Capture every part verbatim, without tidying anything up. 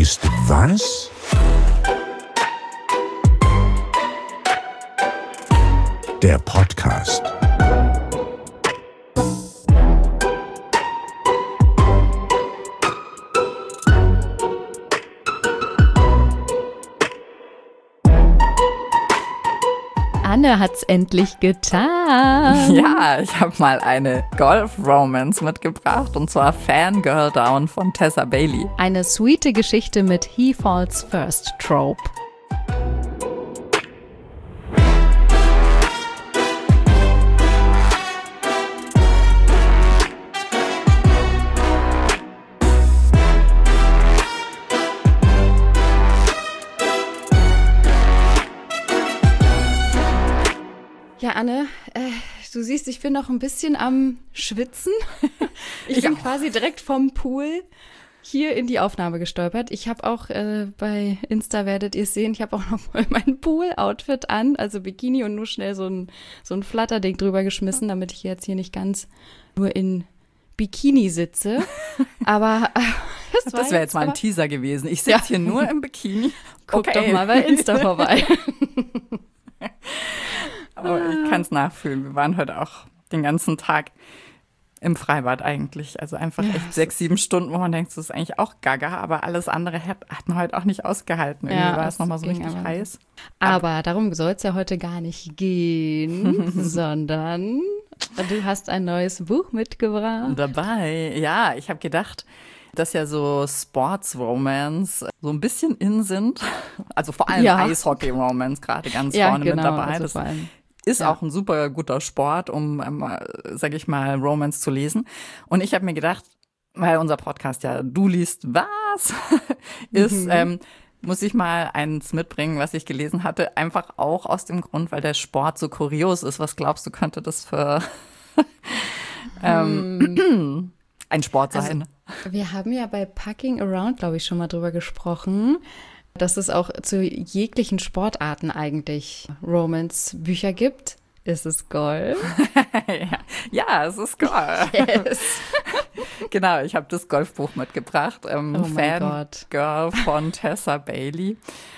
ist was? Der Podcast. Anne hat's endlich getan. Ja, ich habe mal eine Golf-Romance mitgebracht, und zwar Fangirl Down von Tessa Bailey. Eine sweete Geschichte mit He Falls First Trope. Ja, Anne, äh, du siehst, ich bin noch ein bisschen am Schwitzen. Ich, ich bin auch. quasi direkt vom Pool hier in die Aufnahme gestolpert. Ich habe auch, äh, bei Insta werdet ihr es sehen, ich habe auch noch mal mein Pool-Outfit an, also Bikini und nur schnell so ein, so ein Flatterding drüber geschmissen, damit ich jetzt hier nicht ganz nur in Bikini sitze. Aber äh, das, das wäre jetzt mal ein Teaser gewesen. Ich sitze ja. hier nur im Bikini. Guck okay. doch mal bei Insta vorbei. Aber ich kann es nachfühlen. Wir waren heute auch den ganzen Tag im Freibad eigentlich. Also einfach ja. echt sechs, sieben Stunden, wo man denkt, das ist eigentlich auch gaga. Aber alles andere hat, hat man heute auch nicht ausgehalten. Irgendwie ja, war es nochmal so richtig aber. heiß. Aber, aber darum soll es ja heute gar nicht gehen, sondern du hast ein neues Buch mitgebracht. Dabei, ja. Ich habe gedacht, dass ja so Sports-Romance so ein bisschen in sind. Also vor allem ja. Eishockey-Romance gerade ganz ja, vorne genau, mit dabei. Also das vor allem. ist ja. auch ein super guter Sport, um, um sage ich mal, Romance zu lesen. Und ich habe mir gedacht, weil unser Podcast ja Du liest was ist, mhm. ähm, muss ich mal eins mitbringen, was ich gelesen hatte. Einfach auch aus dem Grund, weil der Sport so kurios ist. Was glaubst du, könnte das für ähm, ein Sport sein? Also, wir haben ja bei Pucking Around, glaube ich, schon mal drüber gesprochen, dass es auch zu jeglichen Sportarten eigentlich Romance-Bücher gibt. Ist es Golf? ja. ja, es ist Golf. Yes. Genau, ich habe das Golfbuch mitgebracht. Ähm, oh mein Gott. Fangirl von Tessa Bailey.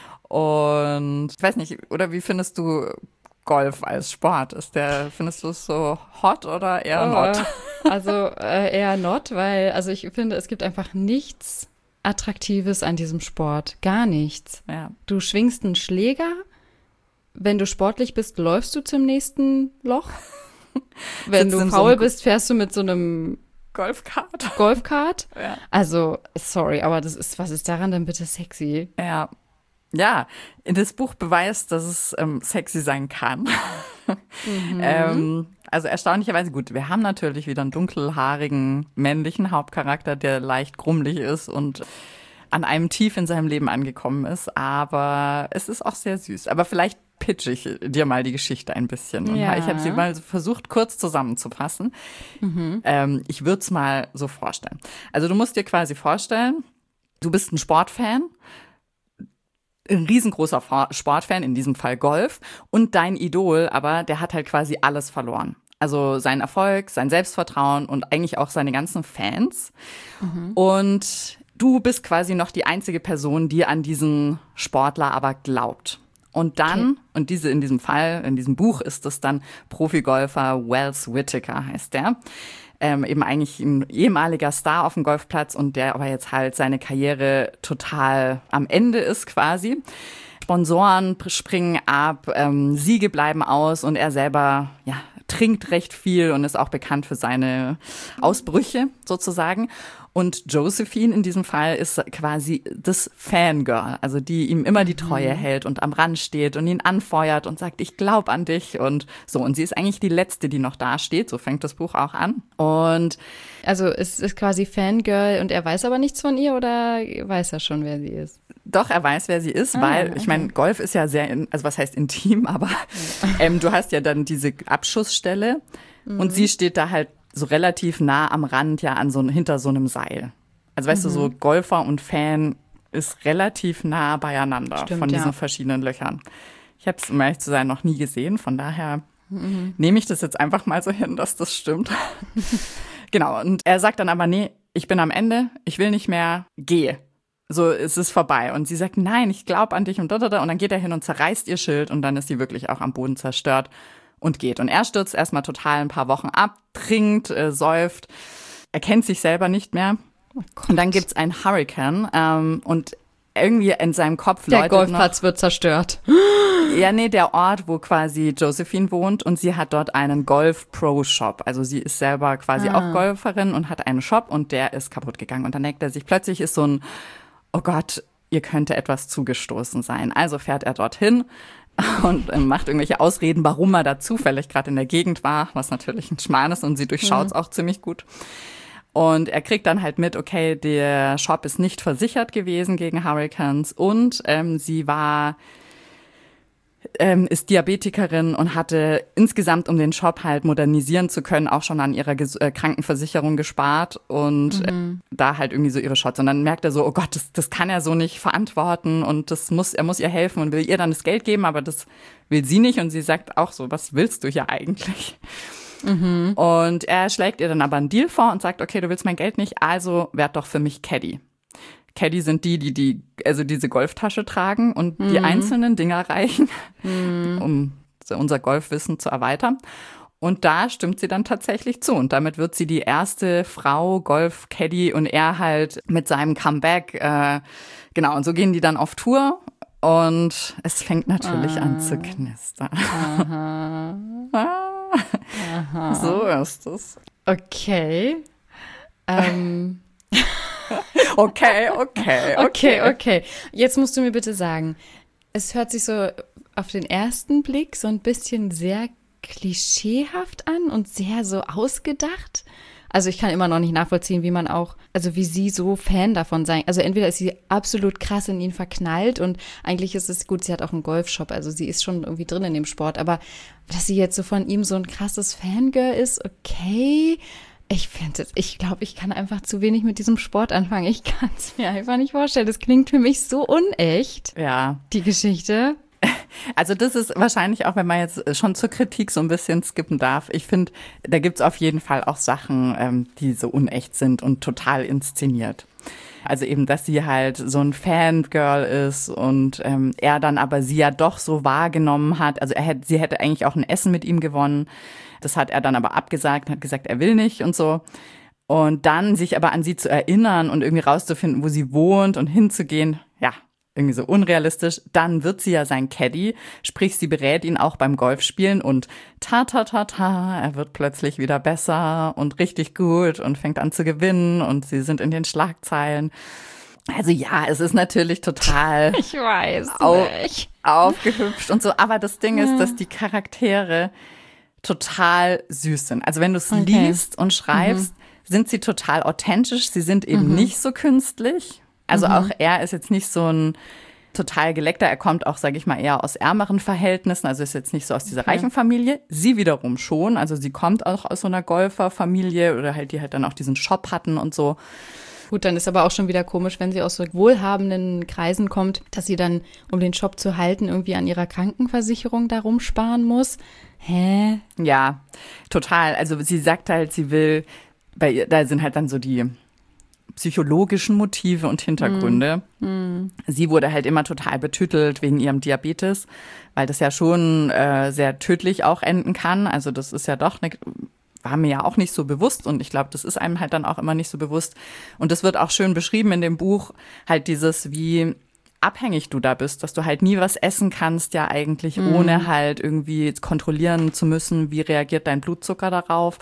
Und ich weiß nicht, oder wie findest du Golf als Sport? Ist der, findest du es so hot oder eher oh, not? Also äh, eher not, weil also ich finde, es gibt einfach nichts Attraktives an diesem Sport. Gar nichts. Ja. Du schwingst einen Schläger. Wenn du sportlich bist, läufst du zum nächsten Loch. Wenn du faul so bist, fährst du mit so einem Golfkart. Golfkart. Ja. Also, sorry, aber das ist, was ist daran denn bitte sexy? Ja. Ja, das Buch beweist, dass es ähm, sexy sein kann. Mhm. ähm, also erstaunlicherweise gut. Wir haben natürlich wieder einen dunkelhaarigen männlichen Hauptcharakter, der leicht grummelig ist und an einem Tief in seinem Leben angekommen ist. Aber es ist auch sehr süß. Aber vielleicht pitche ich dir mal die Geschichte ein bisschen. Und ja. ich habe sie mal versucht, kurz zusammenzufassen. Mhm. Ähm, ich würde es mal so vorstellen. Also du musst dir quasi vorstellen, du bist ein Sportfan, ein riesengroßer Sportfan, in diesem Fall Golf, und dein Idol, aber der hat halt quasi alles verloren. Also seinen Erfolg, sein Selbstvertrauen und eigentlich auch seine ganzen Fans. Mhm. Und du bist quasi noch die einzige Person, die an diesen Sportler aber glaubt. Und dann, okay. und diese in diesem Fall, in diesem Buch ist es dann Profigolfer Wells Whitaker, heißt der. Ähm, eben eigentlich ein ehemaliger Star auf dem Golfplatz und der aber jetzt halt seine Karriere total am Ende ist quasi. Sponsoren springen ab, ähm, Siege bleiben aus und er selber, ja, trinkt recht viel und ist auch bekannt für seine Ausbrüche sozusagen. Und Josephine in diesem Fall ist quasi das Fangirl, also die ihm immer die Treue mhm. hält und am Rand steht und ihn anfeuert und sagt, ich glaube an dich und so. Und sie ist eigentlich die Letzte, die noch da steht. So fängt das Buch auch an. Und also es ist quasi Fangirl und er weiß aber nichts von ihr oder weiß er schon, wer sie ist? Doch, er weiß, wer sie ist, ah, weil, ich meine, Golf ist ja sehr, in, also was heißt intim, aber ähm, du hast ja dann diese Abschussstelle mhm. und sie steht da halt so relativ nah am Rand, ja, an so, hinter so einem Seil. Also weißt mhm. du, so Golfer und Fan ist relativ nah beieinander. Stimmt, von diesen ja. verschiedenen Löchern. Ich habe es, um ehrlich zu sein, noch nie gesehen, von daher mhm. nehme ich das jetzt einfach mal so hin, dass das stimmt. Genau, und er sagt dann aber, nee, ich bin am Ende, ich will nicht mehr, gehe. so, es ist vorbei. Und sie sagt, nein, ich glaube an dich und da, da, da. Und dann geht er hin und zerreißt ihr Schild und dann ist sie wirklich auch am Boden zerstört und geht. Und er stürzt erstmal total ein paar Wochen ab, trinkt, äh, säuft, erkennt sich selber nicht mehr. Oh Gott. Und dann gibt's einen Hurrikan ähm, und irgendwie in seinem Kopf Der läutet Golfplatz noch, wird zerstört. Ja, nee, der Ort, wo quasi Josephine wohnt und sie hat dort einen Golf-Pro-Shop. Also sie ist selber quasi Ah. auch Golferin und hat einen Shop und der ist kaputt gegangen. Und dann denkt er sich, plötzlich ist so ein, oh Gott, ihr könnte etwas zugestoßen sein. Also fährt er dorthin und macht irgendwelche Ausreden, warum er da zufällig gerade in der Gegend war, was natürlich ein Schmarrn ist und sie durchschaut es Mhm. auch ziemlich gut. Und er kriegt dann halt mit, okay, der Shop ist nicht versichert gewesen gegen Hurrikans und ähm, sie war, ähm, ist Diabetikerin und hatte insgesamt, um den Shop halt modernisieren zu können, auch schon an ihrer Ges- äh, Krankenversicherung gespart und Mhm. äh, da halt irgendwie so ihre Shots. Und dann merkt er so, oh Gott, das, das kann er so nicht verantworten und das muss, er muss ihr helfen und will ihr dann das Geld geben, aber das will sie nicht und sie sagt auch so, was willst du hier eigentlich? Mhm. Und er schlägt ihr dann aber einen Deal vor und sagt, okay, du willst mein Geld nicht, also werd doch für mich Caddy. Caddy sind die, die die also diese Golftasche tragen und die einzelnen Dinger reichen, um so unser Golfwissen zu erweitern. Und da stimmt sie dann tatsächlich zu. Und damit wird sie die erste Frau Golf-Caddy und er halt mit seinem Comeback. Äh, genau, und so gehen die dann auf Tour. Und es fängt natürlich Ah. an zu knistern. Aha. Aha. So ist es. Okay. Ähm, Okay, okay, okay, okay. Jetzt musst du mir bitte sagen, es hört sich so auf den ersten Blick so ein bisschen sehr klischeehaft an und sehr so ausgedacht. Also ich kann immer noch nicht nachvollziehen, wie man auch, also wie sie so Fan davon sein. Also entweder ist sie absolut krass in ihn verknallt und eigentlich ist es gut, sie hat auch einen Golfshop, also sie ist schon irgendwie drin in dem Sport, aber dass sie jetzt so von ihm so ein krasses Fangirl ist, okay. Ich finde es, ich glaube, ich kann einfach zu wenig mit diesem Sport anfangen. Ich kann es mir einfach nicht vorstellen. Das klingt für mich so unecht, Ja, die Geschichte. also das ist wahrscheinlich auch, wenn man jetzt schon zur Kritik so ein bisschen skippen darf. Ich finde, da gibt's auf jeden Fall auch Sachen, ähm, die so unecht sind und total inszeniert. Also eben, dass sie halt so ein Fangirl ist und ähm, er dann aber sie ja doch so wahrgenommen hat. Also er hätte, sie hätte eigentlich auch ein Essen mit ihm gewonnen. Das hat er dann aber abgesagt, hat gesagt, er will nicht und so. Und dann sich aber an sie zu erinnern und irgendwie rauszufinden, wo sie wohnt und hinzugehen, ja, irgendwie so unrealistisch. Dann wird sie ja sein Caddy, sprich, sie berät ihn auch beim Golfspielen und ta, ta, ta, ta, er wird plötzlich wieder besser und richtig gut und fängt an zu gewinnen und sie sind in den Schlagzeilen. Also ja, es ist natürlich total Ich weiß au- nicht. aufgehübscht und so. Aber das Ding ist, dass die Charaktere total süß sind. Also wenn du es Okay. liest und schreibst, sind sie total authentisch. Sie sind eben nicht so künstlich. Also auch er ist jetzt nicht so ein total geleckter. Er kommt auch, sage ich mal, eher aus ärmeren Verhältnissen. Also ist jetzt nicht so aus dieser Okay. reichen Familie. Sie wiederum schon. Also sie kommt auch aus so einer Golferfamilie oder halt die halt dann auch diesen Shop hatten und so. Gut, dann ist aber auch schon wieder komisch, wenn sie aus so wohlhabenden Kreisen kommt, dass sie dann, um den Shop zu halten, irgendwie an ihrer Krankenversicherung da rumsparen muss. Hä? Ja, total. Also sie sagt halt, sie will, bei ihr, da sind halt dann so die psychologischen Motive und Hintergründe. Sie wurde halt immer total betütelt wegen ihrem Diabetes, weil das ja schon äh, sehr tödlich auch enden kann. Also das ist ja doch eine, war mir ja auch nicht so bewusst und ich glaube, das ist einem halt dann auch immer nicht so bewusst. Und das wird auch schön beschrieben in dem Buch, halt dieses, wie abhängig du da bist, dass du halt nie was essen kannst, ja eigentlich, Mhm. ohne halt irgendwie kontrollieren zu müssen, wie reagiert dein Blutzucker darauf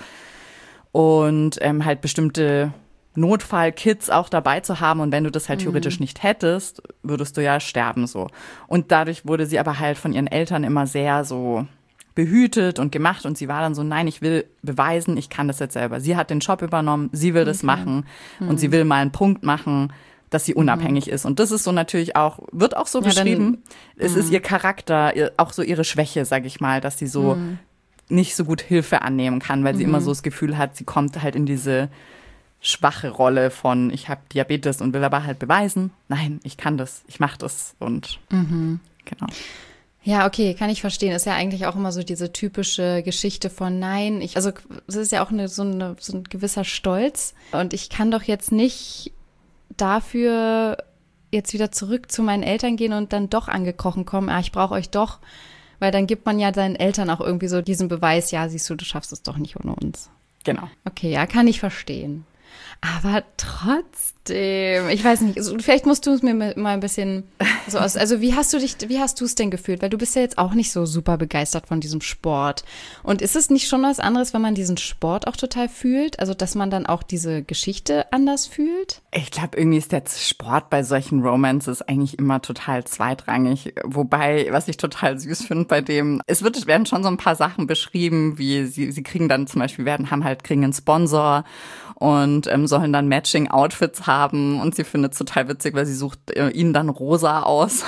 und ähm, halt bestimmte Notfallkits auch dabei zu haben und wenn du das halt theoretisch nicht hättest, würdest du ja sterben so. Und dadurch wurde sie aber halt von ihren Eltern immer sehr so behütet und gemacht und sie war dann so, nein, ich will beweisen, ich kann das jetzt selber. Sie hat den Job übernommen, sie will das machen und sie will mal einen Punkt machen, dass sie unabhängig ist. Und das ist so natürlich auch, wird auch so Ja, dann- beschrieben. Es ist ihr Charakter, ihr, auch so ihre Schwäche, sag ich mal, dass sie so nicht so gut Hilfe annehmen kann, weil sie immer so das Gefühl hat, sie kommt halt in diese schwache Rolle von, ich habe Diabetes und will aber halt beweisen, nein, ich kann das, ich mache das und genau. Ja, okay, kann ich verstehen. Ist ja eigentlich auch immer so diese typische Geschichte von nein, ich, also es ist ja auch eine, so, eine, so ein gewisser Stolz und ich kann doch jetzt nicht dafür jetzt wieder zurück zu meinen Eltern gehen und dann doch angekrochen kommen, ah, ich brauche euch doch, weil dann gibt man ja seinen Eltern auch irgendwie so diesen Beweis, ja, siehst du, du schaffst es doch nicht ohne uns. Genau. Okay, ja, kann ich verstehen. Aber trotzdem, ich weiß nicht, also vielleicht musst du es mir mal ein bisschen so aus, also wie hast du dich, wie hast du es denn gefühlt? Weil du bist ja jetzt auch nicht so super begeistert von diesem Sport. Und ist es nicht schon was anderes, wenn man diesen Sport auch total fühlt? Also, dass man dann auch diese Geschichte anders fühlt? Ich glaube, irgendwie ist der Sport bei solchen Romances eigentlich immer total zweitrangig. Wobei, was ich total süß finde bei dem, es wird, werden schon so ein paar Sachen beschrieben, wie sie, sie kriegen dann zum Beispiel, werden, haben halt, kriegen einen Sponsor und ähm, sollen dann Matching-Outfits haben und sie findet es total witzig, weil sie sucht äh, ihnen dann rosa aus.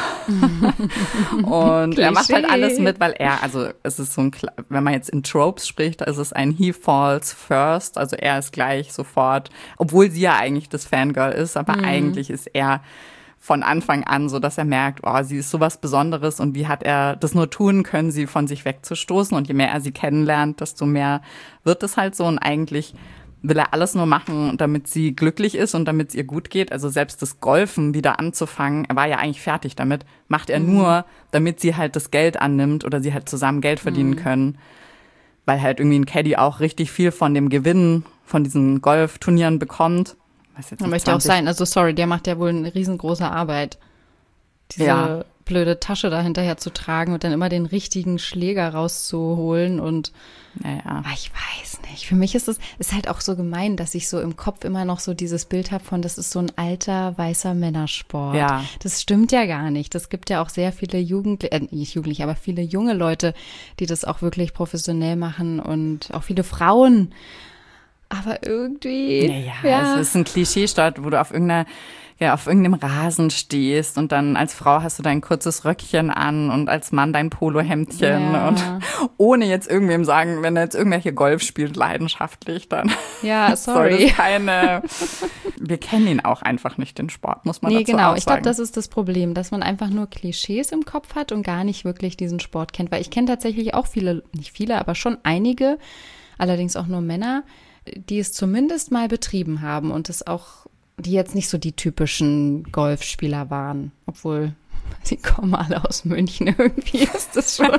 Und er macht halt alles mit, weil er, also es ist so ein, wenn man jetzt in Tropes spricht, ist es ein He falls first, also er ist gleich sofort, obwohl sie ja eigentlich das Fangirl ist, aber mhm. eigentlich ist er von Anfang an so, dass er merkt, oh, sie ist sowas Besonderes und wie hat er das nur tun können, sie von sich wegzustoßen, und je mehr er sie kennenlernt, desto mehr wird es halt so, und eigentlich will er alles nur machen, damit sie glücklich ist und damit es ihr gut geht. Also selbst das Golfen wieder anzufangen, er war ja eigentlich fertig damit, macht er mhm. nur, damit sie halt das Geld annimmt oder sie halt zusammen Geld verdienen mhm. können. Weil halt irgendwie ein Caddy auch richtig viel von dem Gewinn von diesen Golfturnieren bekommt. Weiß jetzt nicht, möchte auch sein. Also sorry, der macht ja wohl eine riesengroße Arbeit. Diese ja. blöde Tasche da hinterher zu tragen und dann immer den richtigen Schläger rauszuholen und naja. Ich weiß nicht. Für mich ist es ist halt auch so gemein, dass ich so im Kopf immer noch so dieses Bild habe von, das ist so ein alter, weißer Männersport. Ja. Das stimmt ja gar nicht. Es gibt ja auch sehr viele Jugendliche, äh, nicht Jugendliche, aber viele junge Leute, die das auch wirklich professionell machen und auch viele Frauen. Aber irgendwie. Naja, ja. Es ist ein Klischeesport, wo du auf irgendeiner ja, auf irgendeinem Rasen stehst und dann als Frau hast du dein kurzes Röckchen an und als Mann dein Polohemdchen ja. und ohne jetzt irgendwem sagen, wenn er jetzt irgendwelche Golf spielt, leidenschaftlich, dann ja, sorry. soll das keine, wir kennen ihn auch einfach nicht, den Sport, muss man nee, dazu genau. auch sagen. Ich glaube, das ist das Problem, dass man einfach nur Klischees im Kopf hat und gar nicht wirklich diesen Sport kennt, weil ich kenne tatsächlich auch viele, nicht viele, aber schon einige, allerdings auch nur Männer, die es zumindest mal betrieben haben und es auch die jetzt nicht so die typischen Golfspieler waren, obwohl sie kommen alle aus München, irgendwie ist das schon.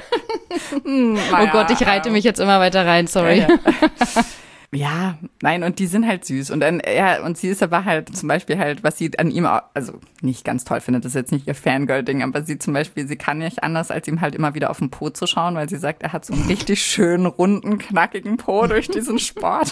hm, oh Gott, ich reite mich jetzt immer weiter rein, sorry. Ja, ja. Ja, nein, und die sind halt süß. Und dann, ja, und sie ist aber halt zum Beispiel halt, was sie an ihm, auch, also nicht ganz toll findet, das ist jetzt nicht ihr Fangirl-Ding, aber sie zum Beispiel, sie kann nicht anders, als ihm halt immer wieder auf den Po zu schauen, weil sie sagt, er hat so einen richtig schönen, runden, knackigen Po durch diesen Sport.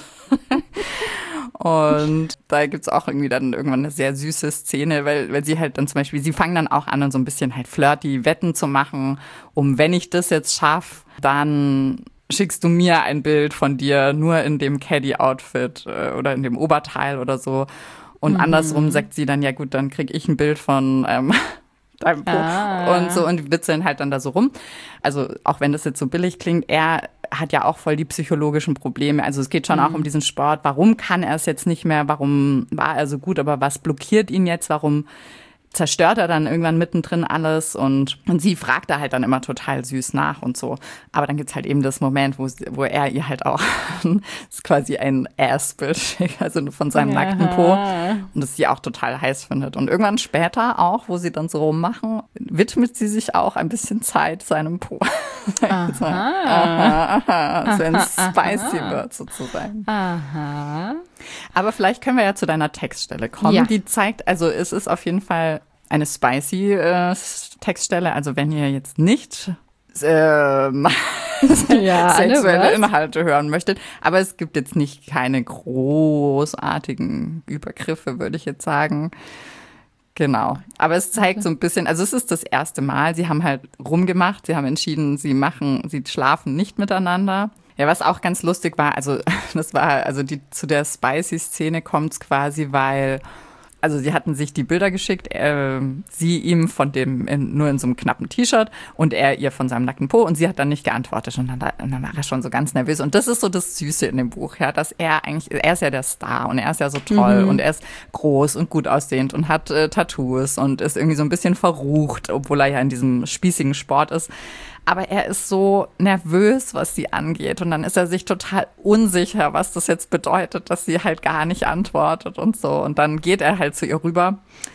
Und da gibt's auch irgendwie dann irgendwann eine sehr süße Szene, weil, weil sie halt dann zum Beispiel, sie fangen dann auch an, so ein bisschen halt flirty Wetten zu machen, um, wenn ich das jetzt schaffe, dann schickst du mir ein Bild von dir nur in dem Caddy-Outfit äh, oder in dem Oberteil oder so. Und mhm. andersrum sagt sie dann, ja gut, dann krieg ich ein Bild von ähm, deinem Po. Ah. Und so, und die witzeln halt dann da so rum. Also auch wenn das jetzt so billig klingt, er hat ja auch voll die psychologischen Probleme. Also es geht schon mhm. auch um diesen Sport. Warum kann er es jetzt nicht mehr? Warum war er so gut? Aber was blockiert ihn jetzt? Warum zerstört er dann irgendwann mittendrin alles? Und, und sie fragt da halt dann immer total süß nach und so. Aber dann gibt's halt eben das Moment, wo, wo er ihr halt auch, das ist quasi ein Ass-Bild schickt, also von seinem ja. nackten Po. Und das sie auch total heiß findet. Und irgendwann später auch, wo sie dann so rummachen, widmet sie sich auch ein bisschen Zeit seinem Po. Aha. aha, aha. So ein Spicy wird sozusagen. Aha. Aber vielleicht können wir ja zu deiner Textstelle kommen. Ja. Die zeigt, also es ist auf jeden Fall eine spicy äh, Textstelle. Also wenn ihr jetzt nicht äh, ja, sexuelle Inhalte hören möchtet. Aber es gibt jetzt nicht keine großartigen Übergriffe, würde ich jetzt sagen. Genau. Aber es zeigt so ein bisschen, also es ist das erste Mal, sie haben halt rumgemacht, sie haben entschieden, sie machen, sie schlafen nicht miteinander. Ja, was auch ganz lustig war, also das war, also die zu der Spicy-Szene kommt's quasi, weil, also sie hatten sich die Bilder geschickt, äh, sie ihm von dem, in, nur in so einem knappen T-Shirt und er ihr von seinem nackten Po und sie hat dann nicht geantwortet und dann, und dann war er schon so ganz nervös und das ist so das Süße in dem Buch, ja, dass er eigentlich, er ist ja der Star und er ist ja so toll mhm. und er ist groß und gut aussehend und hat äh, Tattoos und ist irgendwie so ein bisschen verrucht, obwohl er ja in diesem spießigen Sport ist. Aber er ist so nervös, was sie angeht. Und dann ist er sich total unsicher, was das jetzt bedeutet, dass sie halt gar nicht antwortet und so. Und dann geht er halt zu ihr rüber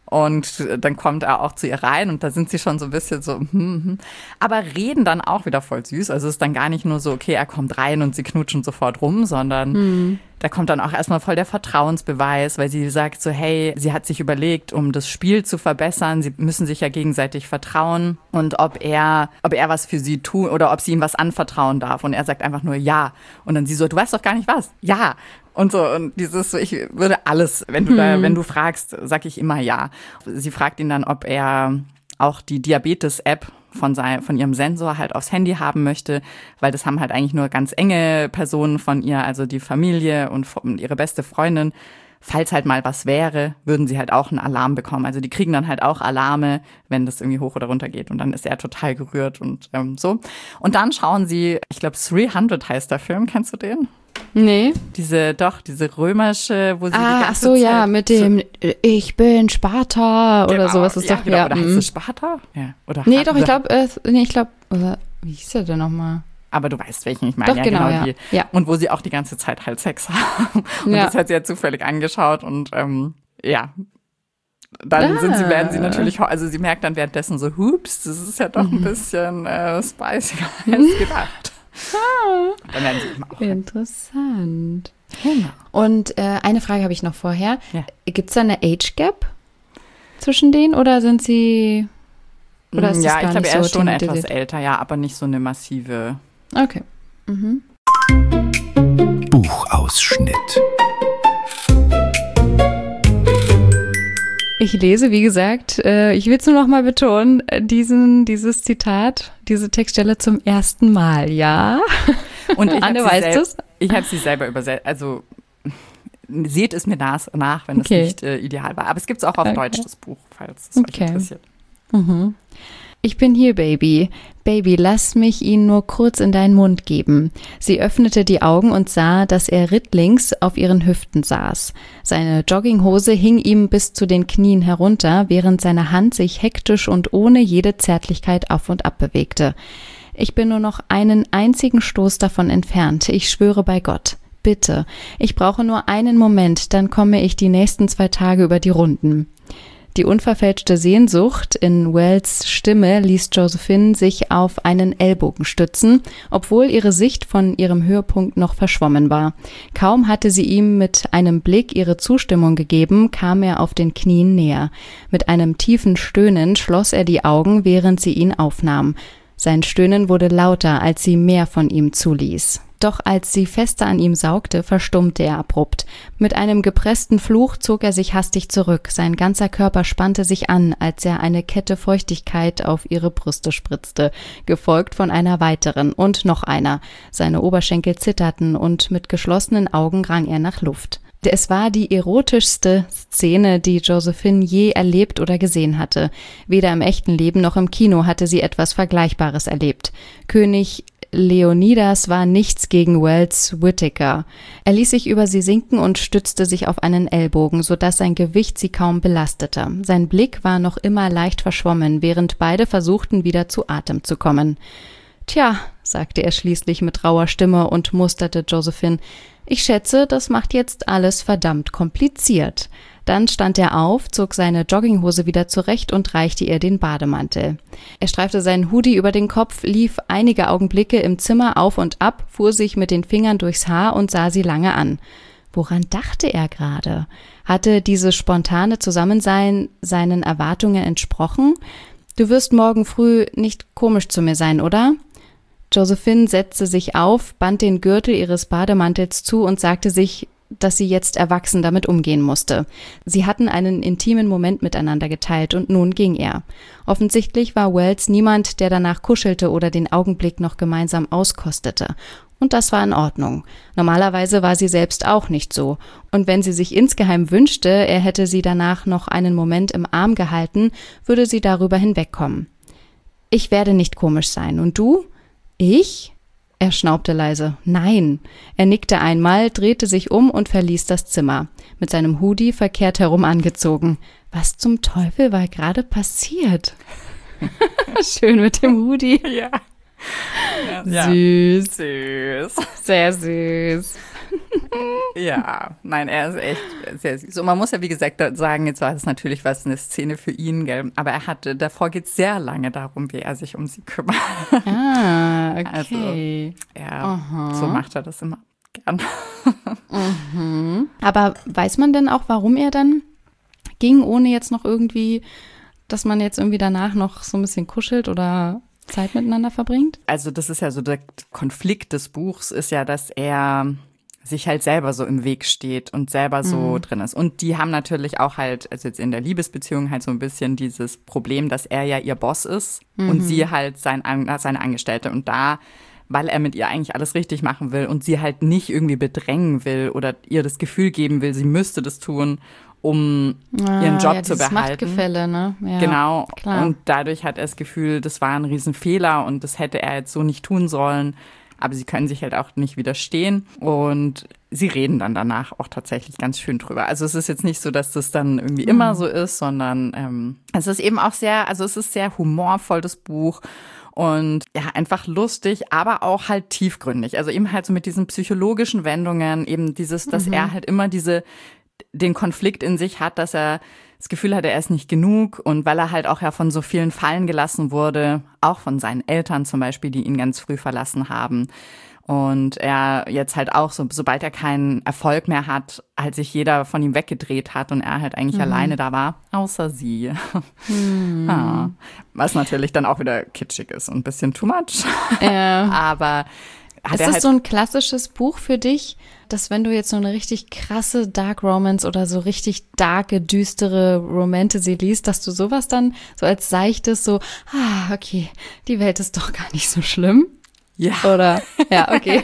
Und dann kommt er auch zu ihr rein und da sind sie schon so ein bisschen so, hm, hm. Aber reden dann auch wieder voll süß. Also es ist dann gar nicht nur so, okay, er kommt rein und sie knutschen sofort rum, sondern mhm. da kommt dann auch erstmal voll der Vertrauensbeweis, weil sie sagt so, hey, sie hat sich überlegt, um das Spiel zu verbessern, sie müssen sich ja gegenseitig vertrauen und ob er, ob er was für sie tun oder ob sie ihm was anvertrauen darf. Und er sagt einfach nur ja. Und dann sie so, du weißt doch gar nicht was. Ja. Und so, und dieses so, ich würde alles, wenn du da, wenn du fragst, sag ich immer ja. Sie fragt ihn dann, ob er auch die Diabetes-App von sein, von ihrem Sensor halt aufs Handy haben möchte, weil das haben halt eigentlich nur ganz enge Personen von ihr, also die Familie und ihre beste Freundin. Falls halt mal was wäre, würden sie halt auch einen Alarm bekommen. Also die kriegen dann halt auch Alarme, wenn das irgendwie hoch oder runter geht. Und dann ist er total gerührt und ähm, so. Und dann schauen sie, ich glaube dreihundert heißt der Film, kennst du den? Nee. Diese, doch, diese römische, wo sie ah, die ganze ach so, Zeit ja, mit dem so, Ich bin Sparta oder genau, sowas ist ja, doch. Genau, ja, oder heißt es Sparta? Ja, oder nee, doch, ich glaube, äh, nee, ich glaube, wie hieß der denn nochmal? Aber du weißt, welchen ich meine. Doch, ja, genau, genau ja. die. Ja. Und wo sie auch die ganze Zeit halt Sex haben. Und ja. das hat sie ja zufällig angeschaut und ähm, ja. Dann ah. sind sie, werden sie natürlich, also sie merkt dann währenddessen so, hups, das ist ja doch ein bisschen äh, spiciger als gedacht. Ah. Dann werden sie eben auch. Interessant. Genau. Und äh, eine Frage habe ich noch vorher. Ja. Gibt es da eine Age Gap zwischen denen oder sind sie, oder ist das ja, gar ich glaube, nicht er so ist schon thematisiert? etwas älter, ja, aber nicht so eine massive. Okay. Mhm. Buchausschnitt. Ich lese, wie gesagt, äh, ich will es nur noch mal betonen, äh, diesen, dieses Zitat, diese Textstelle zum ersten Mal, ja? Und ich Anne, hab sie weißt sel- du's? Ich habe sie selber übersetzt, also seht es mir das nach, wenn es Okay. nicht äh, ideal war. Aber es gibt es auch auf Okay. Deutsch, das Buch, falls es euch Okay. interessiert. Mhm. Ich bin hier, Baby. Baby, lass mich ihn nur kurz in deinen Mund geben. Sie öffnete die Augen und sah, dass er rittlings auf ihren Hüften saß. Seine Jogginghose hing ihm bis zu den Knien herunter, während seine Hand sich hektisch und ohne jede Zärtlichkeit auf und ab bewegte. Ich bin nur noch einen einzigen Stoß davon entfernt. Ich schwöre bei Gott. Bitte. Ich brauche nur einen Moment, dann komme ich die nächsten zwei Tage über die Runden. Die unverfälschte Sehnsucht in Wells Stimme ließ Josephine sich auf einen Ellbogen stützen, obwohl ihre Sicht von ihrem Höhepunkt noch verschwommen war. Kaum hatte sie ihm mit einem Blick ihre Zustimmung gegeben, kam er auf den Knien näher. Mit einem tiefen Stöhnen schloss er die Augen, während sie ihn aufnahm. Sein Stöhnen wurde lauter, als sie mehr von ihm zuließ. Doch als sie fester an ihm saugte, verstummte er abrupt. Mit einem gepressten Fluch zog er sich hastig zurück. Sein ganzer Körper spannte sich an, als er eine Kette Feuchtigkeit auf ihre Brüste spritzte, gefolgt von einer weiteren und noch einer. Seine Oberschenkel zitterten und mit geschlossenen Augen rang er nach Luft. Es war die erotischste Szene, die Josephine je erlebt oder gesehen hatte. Weder im echten Leben noch im Kino hatte sie etwas Vergleichbares erlebt. König Leonidas war nichts gegen Wells Whittaker. Er ließ sich über sie sinken und stützte sich auf einen Ellbogen, sodass sein Gewicht sie kaum belastete. Sein Blick war noch immer leicht verschwommen, während beide versuchten, wieder zu Atem zu kommen. »Tja«, sagte er schließlich mit rauer Stimme und musterte Josephine, »ich schätze, das macht jetzt alles verdammt kompliziert.« Dann stand er auf, zog seine Jogginghose wieder zurecht und reichte ihr den Bademantel. Er streifte seinen Hoodie über den Kopf, lief einige Augenblicke im Zimmer auf und ab, fuhr sich mit den Fingern durchs Haar und sah sie lange an. Woran dachte er gerade? Hatte dieses spontane Zusammensein seinen Erwartungen entsprochen? »Du wirst morgen früh nicht komisch zu mir sein, oder?« Josephine setzte sich auf, band den Gürtel ihres Bademantels zu und sagte sich, dass sie jetzt erwachsen damit umgehen musste. Sie hatten einen intimen Moment miteinander geteilt und nun ging er. Offensichtlich war Wells niemand, der danach kuschelte oder den Augenblick noch gemeinsam auskostete. Und das war in Ordnung. Normalerweise war sie selbst auch nicht so. Und wenn sie sich insgeheim wünschte, er hätte sie danach noch einen Moment im Arm gehalten, würde sie darüber hinwegkommen. »Ich werde nicht komisch sein. Und du?« »Ich?« Er schnaubte leise. »Nein.« Er nickte einmal, drehte sich um und verließ das Zimmer. Mit seinem Hoodie verkehrt herum angezogen. Was zum Teufel war gerade passiert? Schön mit dem Hoodie. Ja. Ja. Süß. Süß. Sehr süß. Ja, nein, er ist echt sehr süß. Und man muss ja, wie gesagt, sagen, jetzt war das natürlich was eine Szene für ihn, gell? Aber er hatte, davor geht es sehr lange darum, wie er sich um sie kümmert. Ah, okay. Also, ja, aha. So macht er das immer gern. Mhm. Aber weiß man denn auch, warum er dann ging, ohne jetzt noch irgendwie, dass man jetzt irgendwie danach noch so ein bisschen kuschelt oder Zeit miteinander verbringt? Also das ist ja so der Konflikt des Buchs, ist ja, dass er sich halt selber so im Weg steht und selber so mhm. drin ist. Und die haben natürlich auch halt, also jetzt in der Liebesbeziehung halt so ein bisschen dieses Problem, dass er ja ihr Boss ist mhm. und sie halt sein, seine Angestellte. Und da, weil er mit ihr eigentlich alles richtig machen will und sie halt nicht irgendwie bedrängen will oder ihr das Gefühl geben will, sie müsste das tun, um ah, ihren Job ja, zu behalten. Machtgefälle, ne? Ja, genau. Klar. Und dadurch hat er das Gefühl, das war ein Riesenfehler und das hätte er jetzt so nicht tun sollen. Aber sie können sich halt auch nicht widerstehen und sie reden dann danach auch tatsächlich ganz schön drüber. Also es ist jetzt nicht so, dass das dann irgendwie mhm. immer so ist, sondern ähm, es ist eben auch sehr, also es ist sehr humorvoll, das Buch. Und ja, einfach lustig, aber auch halt tiefgründig. Also eben halt so mit diesen psychologischen Wendungen, eben dieses, dass mhm. er halt immer diese, den Konflikt in sich hat, dass er das Gefühl hatte, er ist nicht genug und weil er halt auch ja von so vielen fallen gelassen wurde, auch von seinen Eltern zum Beispiel, die ihn ganz früh verlassen haben. Und er jetzt halt auch, so, sobald er keinen Erfolg mehr hat, halt sich jeder von ihm weggedreht hat und er halt eigentlich mhm. alleine da war, außer sie. Mhm. Ja, was natürlich dann auch wieder kitschig ist und ein bisschen too much. Ja. Aber hat ist er das halt so ein klassisches Buch für dich, dass wenn du jetzt so eine richtig krasse Dark Romance oder so richtig darke, düstere Romantasy liest, dass du sowas dann so als seichtes so, ah, okay, die Welt ist doch gar nicht so schlimm? Ja. Oder, ja, okay.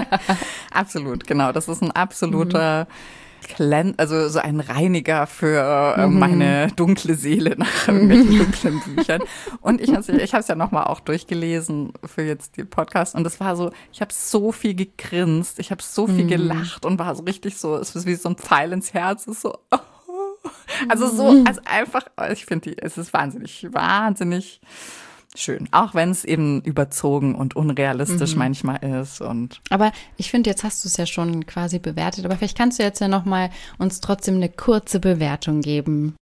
Absolut, genau. Das ist ein absoluter Clean, also so ein Reiniger für äh, mhm. meine dunkle Seele nach irgendwelchen dunklen Büchern. Und ich habe ich es ja nochmal auch durchgelesen für jetzt den Podcast und es war so, ich habe so viel gegrinst, ich habe so viel mhm. gelacht und war so richtig so, es ist wie so ein Pfeil ins Herz, es ist so, oh. Also so, also einfach, ich finde, es ist wahnsinnig, wahnsinnig schön, auch wenn es eben überzogen und unrealistisch mhm. manchmal ist. Und aber ich finde, jetzt hast du es ja schon quasi bewertet, aber vielleicht kannst du jetzt ja noch mal uns trotzdem eine kurze Bewertung geben.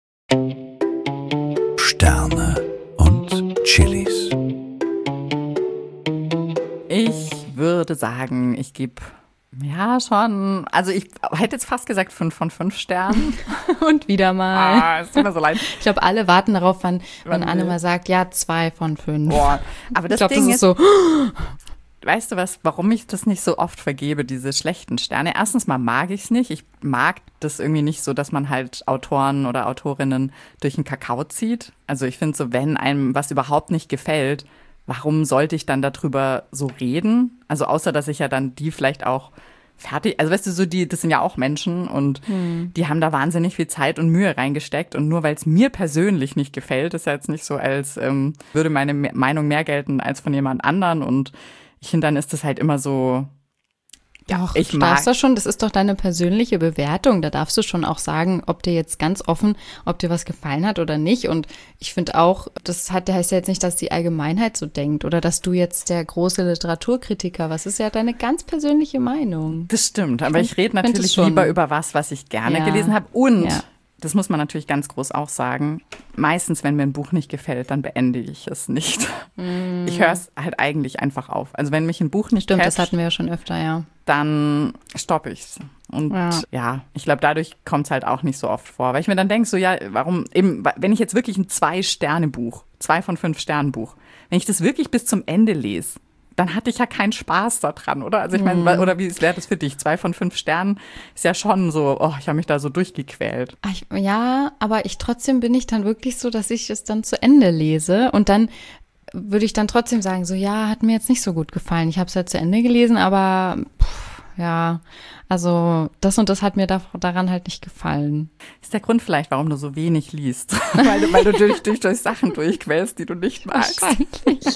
Sterne und Chilis. Ich würde sagen, ich gebe ja schon, also ich hätte jetzt fast gesagt fünf von fünf Sternen. Und wieder mal. Ah, es tut mir so leid. Ich glaube, alle warten darauf, wann, wann Anne mal sagt, ja, zwei von fünf. Boah, aber das ich glaube, Ding das ist so. Weißt du was, warum ich das nicht so oft vergebe, diese schlechten Sterne? Erstens mal mag ich es nicht. Ich mag das irgendwie nicht so, dass man halt Autoren oder Autorinnen durch den Kakao zieht. Also ich finde so, wenn einem was überhaupt nicht gefällt, warum sollte ich dann darüber so reden? Also außer, dass ich ja dann die vielleicht auch fertig, also weißt du, so die, das sind ja auch Menschen und hm. die haben da wahnsinnig viel Zeit und Mühe reingesteckt und nur weil es mir persönlich nicht gefällt, ist ja jetzt nicht so, als ähm, würde meine Meinung mehr gelten als von jemand anderen und ich finde, dann ist das halt immer so, ja, ich mag. Darfst du schon, das ist doch deine persönliche Bewertung. Da darfst du schon auch sagen, ob dir jetzt ganz offen, ob dir was gefallen hat oder nicht. Und ich finde auch, das hat, heißt ja jetzt nicht, dass die Allgemeinheit so denkt oder dass du jetzt der große Literaturkritiker, was ist ja deine ganz persönliche Meinung. Das stimmt, aber ich, ich rede natürlich lieber über was, was ich gerne ja. gelesen habe. Und ja. das muss man natürlich ganz groß auch sagen, meistens, wenn mir ein Buch nicht gefällt, dann beende ich es nicht. Mm. Ich höre es halt eigentlich einfach auf. Also wenn mich ein Buch nicht Stimmt, catcht, das hatten wir ja schon öfter, ja. Dann stoppe ich es. Und ja, ja ich glaube, dadurch kommt es halt auch nicht so oft vor. Weil ich mir dann denke, so ja, warum eben, wenn ich jetzt wirklich ein Zwei-Sterne-Buch, zwei von fünf Sternen-Buch, wenn ich das wirklich bis zum Ende lese, dann hatte ich ja keinen Spaß daran, oder? Also ich meine, mm. oder wie wäre das für dich? Zwei von fünf Sternen ist ja schon so, oh, ich habe mich da so durchgequält. Ich, ja, aber ich trotzdem bin ich dann wirklich so, dass ich es dann zu Ende lese und dann würde ich dann trotzdem sagen, so ja, hat mir jetzt nicht so gut gefallen. Ich habe es ja zu Ende gelesen, aber pff, ja, also das und das hat mir da, daran halt nicht gefallen. Ist der Grund vielleicht, warum du so wenig liest? weil, du, weil du durch, durch, durch Sachen durchquälst, die du nicht magst. Wahrscheinlich.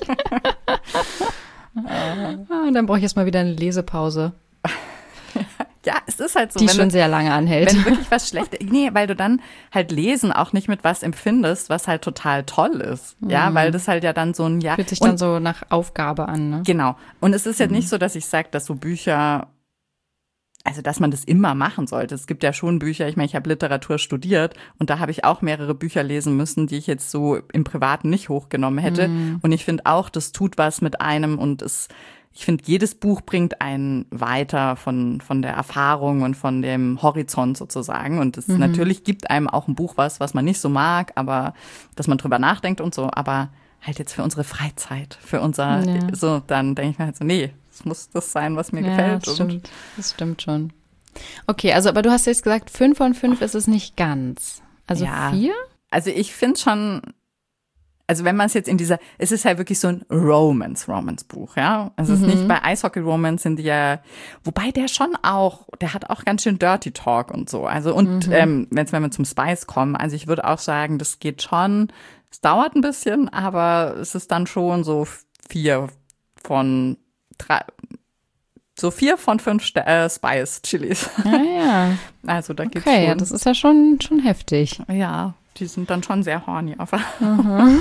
Ah, und dann brauche ich erstmal wieder eine Lesepause. Ja, es ist halt so. Die wenn schon du, sehr lange anhält. Wenn wirklich was Schlechtes, nee, weil du dann halt Lesen auch nicht mit was empfindest, was halt total toll ist. Mhm. Ja, weil das halt ja dann so ein, ja. Fühlt sich dann so nach Aufgabe an, ne? Genau. Und es ist ja mhm. nicht so, dass ich sage, dass so Bücher, also dass man das immer machen sollte. Es gibt ja schon Bücher, ich meine, ich habe Literatur studiert und da habe ich auch mehrere Bücher lesen müssen, die ich jetzt so im Privaten nicht hochgenommen hätte. Mm. Und ich finde auch, das tut was mit einem und es, ich finde, jedes Buch bringt einen weiter von, von der Erfahrung und von dem Horizont sozusagen. Und es mhm. natürlich gibt einem auch ein Buch was, was man nicht so mag, aber dass man drüber nachdenkt und so, aber halt jetzt für unsere Freizeit, für unser, ja. so, dann denke ich mir halt so, nee, es muss das sein, was mir ja, gefällt. Das stimmt. das stimmt schon. Okay, also aber du hast jetzt gesagt, fünf von fünf ist es nicht ganz. Also ja. vier? Also ich finde schon, also wenn man es jetzt in dieser, es ist halt wirklich so ein Romance-Romance-Buch, ja. Also es ist Mhm. nicht bei Eishockey-Romance sind die ja, wobei der schon auch, der hat auch ganz schön Dirty Talk und so. Also und Mhm. ähm, wenn's, wenn wir zum Spice kommen, also ich würde auch sagen, das geht schon, es dauert ein bisschen, aber es ist dann schon so vier von drei, so vier von fünf St- äh, Spice-Chilis. Ja, ja. Also da geht's Okay, schon. ja, das ist ja schon, schon heftig. Ja, die sind dann schon sehr horny. Aber Mhm.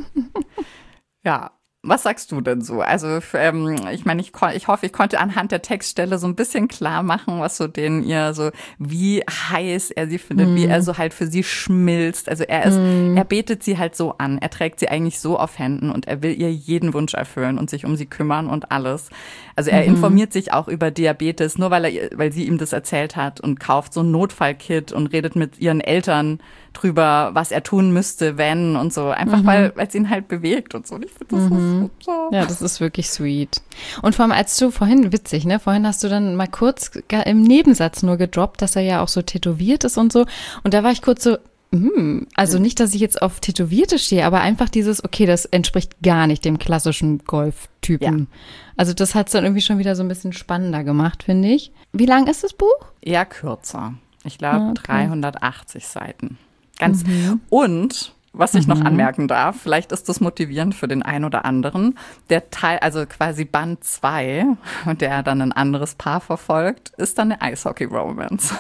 ja, was sagst du denn so? Also ähm, ich meine, ich, kon- ich hoffe, ich konnte anhand der Textstelle so ein bisschen klar machen, was so den ihr so, wie heiß er sie findet, Mm. wie er so halt für sie schmilzt. Also er ist, Mm. er betet sie halt so an, er trägt sie eigentlich so auf Händen und er will ihr jeden Wunsch erfüllen und sich um sie kümmern und alles. Also er Mhm. informiert sich auch über Diabetes, nur weil er, ihr- weil sie ihm das erzählt hat und kauft so ein Notfallkit und redet mit ihren Eltern drüber, was er tun müsste, wenn und so. Einfach Mhm. weil es ihn halt bewegt und so. Ich finde das Mhm. ist so. Ja, das ist wirklich sweet. Und vor allem, als du vorhin, witzig, ne? Vorhin hast du dann mal kurz gar im Nebensatz nur gedroppt, dass er ja auch so tätowiert ist und so. Und da war ich kurz so, hm, also nicht, dass ich jetzt auf Tätowierte stehe, aber einfach dieses, okay, das entspricht gar nicht dem klassischen Golf-Typen. Ja. Also das hat es dann irgendwie schon wieder so ein bisschen spannender gemacht, finde ich. Wie lang ist das Buch? Eher kürzer. Ich glaube Ah, okay. dreihundertachtzig Seiten. Ganz. Mhm. Und was ich noch Mhm. anmerken darf, vielleicht ist das motivierend für den einen oder anderen, der Teil, also quasi Band zwei, der dann ein anderes Paar verfolgt, ist dann eine Eishockey-Romance.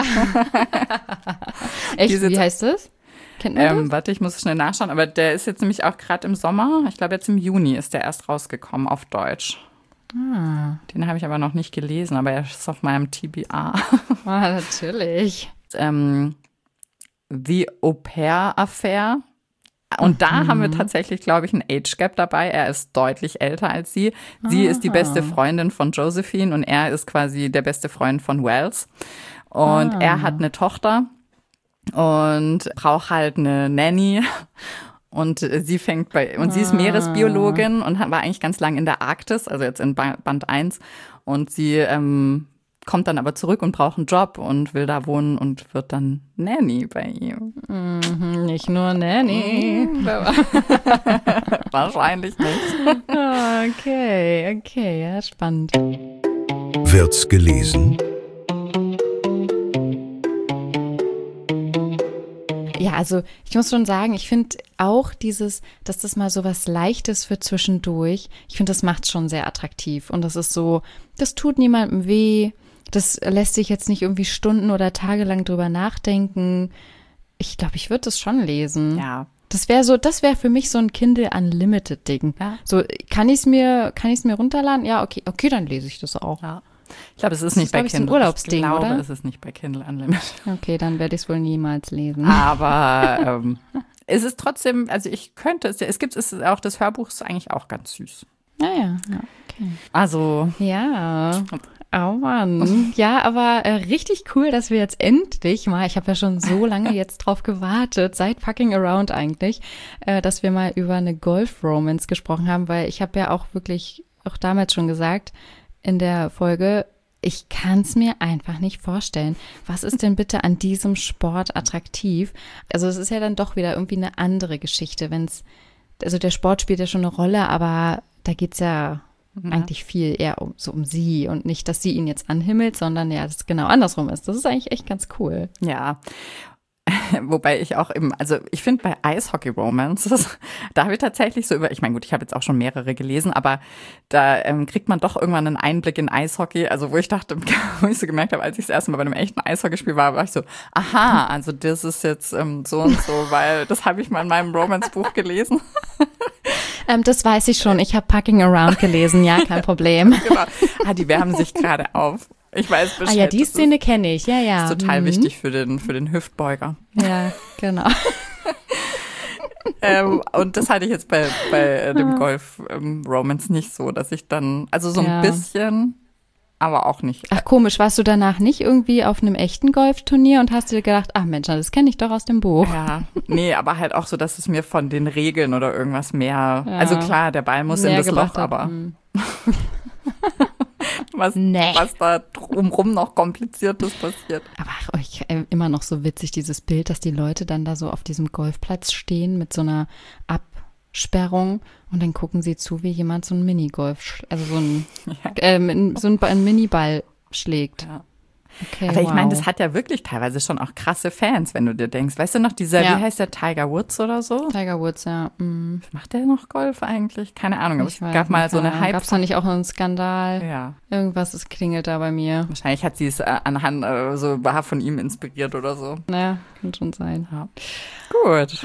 Echt, Diese- wie heißt das? Kennt man Ähm, warte, ich muss schnell nachschauen, aber der ist jetzt nämlich auch gerade im Sommer, ich glaube jetzt im Juni ist der erst rausgekommen auf Deutsch. Ah. Den habe ich aber noch nicht gelesen, aber er ist auf meinem T B A. Ah, natürlich. ähm, The Au Pair Affair. Und da haben wir tatsächlich, glaube ich, ein Age Gap dabei. Er ist deutlich älter als sie. Sie ist die beste Freundin von Josephine und er ist quasi der beste Freund von Wells. Und Ah. er hat eine Tochter und braucht halt eine Nanny. Und sie fängt bei, und sie ist Meeresbiologin und hat- war eigentlich ganz lang in der Arktis, also jetzt in Ba- Band eins. Und sie ähm, kommt dann aber zurück und braucht einen Job und will da wohnen und wird dann Nanny bei ihm. Mhm, nicht nur Nanny. Wahrscheinlich nicht. Okay, okay, ja, spannend. Wird's gelesen? Ja, also ich muss schon sagen, ich finde auch dieses, dass das mal so was Leichtes für zwischendurch, ich finde, das macht es schon sehr attraktiv. Und das ist so, das tut niemandem weh, das lässt sich jetzt nicht irgendwie Stunden oder Tage lang drüber nachdenken. Ich glaube, ich würde das schon lesen. Ja. Das wäre so, das wäre für mich so ein Kindle Unlimited Ding. Ja. So, kann ich es mir, kann ich es mir runterladen? Ja, okay, okay, dann lese ich das auch. Ja. Ich glaube, es ist Das nicht ist, bei glaub ich, so ein Kindle. Urlaubsding, ich glaube, oder? es ist nicht bei Kindle Unlimited. Okay, dann werde ich es wohl niemals lesen. Aber ähm, es ist trotzdem, also ich könnte es, es gibt es auch, das Hörbuch ist eigentlich auch ganz süß. Naja, ja, okay. Also, Ja. Oh Mann. Ja, aber äh, richtig cool, dass wir jetzt endlich mal, ich habe ja schon so lange jetzt drauf gewartet, seit Fucking Around eigentlich, äh, dass wir mal über eine Golf-Romance gesprochen haben, weil ich habe ja auch wirklich, auch damals schon gesagt, in der Folge, ich kann es mir einfach nicht vorstellen. Was ist denn bitte an diesem Sport attraktiv? Also es ist ja dann doch wieder irgendwie eine andere Geschichte, wenn es, also der Sport spielt ja schon eine Rolle, aber da geht's ja ja. eigentlich viel eher um, so um sie und nicht, dass sie ihn jetzt anhimmelt, sondern ja, dass es genau andersrum ist. Das ist eigentlich echt ganz cool. ja. Wobei ich auch eben, also ich finde bei Eishockey-Romances, da habe ich tatsächlich so über, ich meine gut, ich habe jetzt auch schon mehrere gelesen, aber da ähm, kriegt man doch irgendwann einen Einblick in Eishockey, also wo ich dachte, wo ich so gemerkt habe, als ich das erste Mal bei einem echten Eishockeyspiel war, war ich so, aha, also das ist jetzt ähm, so und so, weil das habe ich mal in meinem Romance-Buch gelesen. Ähm, das weiß ich schon. Ich habe Fucking Around gelesen, ja, kein Problem. Genau. Ah, die wärmen sich gerade auf. Ich weiß Bescheid. Ah ja, die Szene kenne ich, ja, ja. Das ist total mhm. wichtig für den, für den Hüftbeuger. Ja, genau. ähm, und das hatte ich jetzt bei, bei äh, dem Golf ähm, Romance nicht so, dass ich dann, also so ein Ja. bisschen, aber auch nicht. Ach komisch, warst du danach nicht irgendwie auf einem echten Golfturnier und hast dir gedacht, ach Mensch, das kenne ich doch aus dem Buch. Ja, nee, aber halt auch so, dass es mir von den Regeln oder irgendwas mehr, Ja. also klar, der Ball muss Mehr in das gebracht Loch, hat. aber Hm. was, Nee. was da drumrum noch Kompliziertes passiert. Aber ach, ich, äh, immer noch so witzig, dieses Bild, dass die Leute dann da so auf diesem Golfplatz stehen mit so einer Absperrung und dann gucken sie zu, wie jemand so ein Minigolf, sch- also so ein, Ja. ähm, so ein, Ba- ein Miniball schlägt. Ja. Okay, Aber ich wow. meine, das hat ja wirklich teilweise schon auch krasse Fans, wenn du dir denkst. Weißt du noch, dieser, Ja. wie heißt der, Tiger Woods oder so? Tiger Woods, ja. Mm. Macht der noch Golf eigentlich? Keine Ahnung, aber Ich es weiß gab mal nicht, so eine ja. Hype. Gab es da nicht auch einen Skandal? Ja, Irgendwas, es klingelt da bei mir. wahrscheinlich hat sie es äh, anhand, äh, so war von ihm inspiriert oder so. Naja, kann schon sein. Ja. Gut.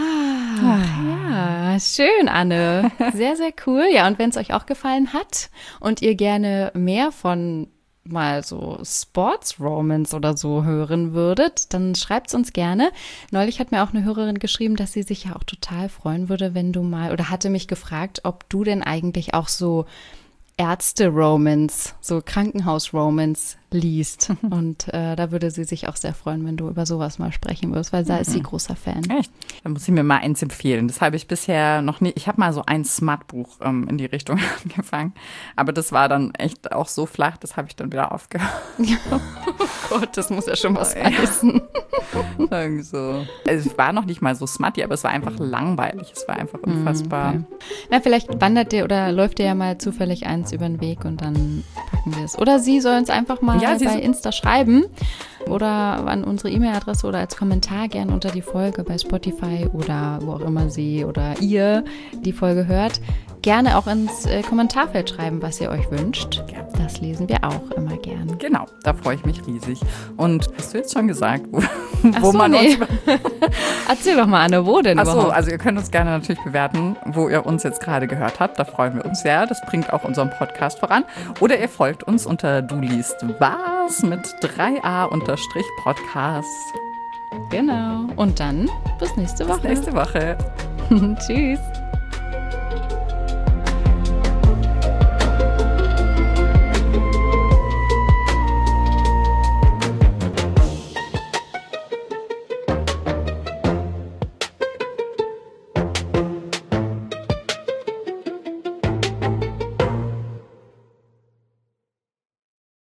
Ja, schön, Anne. Sehr, sehr cool. Ja, und wenn es euch auch gefallen hat und ihr gerne mehr von mal so Sports Romance oder so hören würdet, dann schreibt's uns gerne. Neulich hat mir auch eine Hörerin geschrieben, dass sie sich ja auch total freuen würde, wenn du mal, oder hatte mich gefragt, ob du denn eigentlich auch so Ärzte-Romance, so Krankenhaus-Romance liest. Und äh, da würde sie sich auch sehr freuen, wenn du über sowas mal sprechen würdest, weil da ist sie großer Fan. Echt? Da muss ich mir mal eins empfehlen. Das habe ich bisher noch nie. Ich habe mal so ein Smart-Buch ähm, in die Richtung angefangen. Aber das war dann echt auch so flach, das habe ich dann wieder aufgehört. Oh Gott, das muss ja schon was Ja. heißen. Irgendwie so. Also es war noch nicht mal so smutty, aber es war einfach langweilig. Es war einfach unfassbar. Okay. Na, vielleicht wandert dir oder läuft dir ja mal zufällig eins über den Weg und dann packen wir es. Oder sie soll uns einfach mal Ja, sie bei so- Insta schreiben oder an unsere E-Mail-Adresse oder als Kommentar gerne unter die Folge bei Spotify oder wo auch immer sie oder ihr die Folge hört. Gerne auch ins äh, Kommentarfeld schreiben, was ihr euch wünscht. Das lesen wir auch immer gern. Genau, da freue ich mich riesig. Und hast du jetzt schon gesagt, wo, Ach wo so, man nee. uns... Erzähl doch mal, Anne, wo denn Achso, überhaupt? also ihr könnt uns gerne natürlich bewerten, wo ihr uns jetzt gerade gehört habt. Da freuen wir uns sehr. Das bringt auch unseren Podcast voran. Oder ihr folgt uns unter Du liest was mit drei a unterstrich Podcast. Genau. Und dann bis nächste Woche. Bis nächste Woche. Tschüss.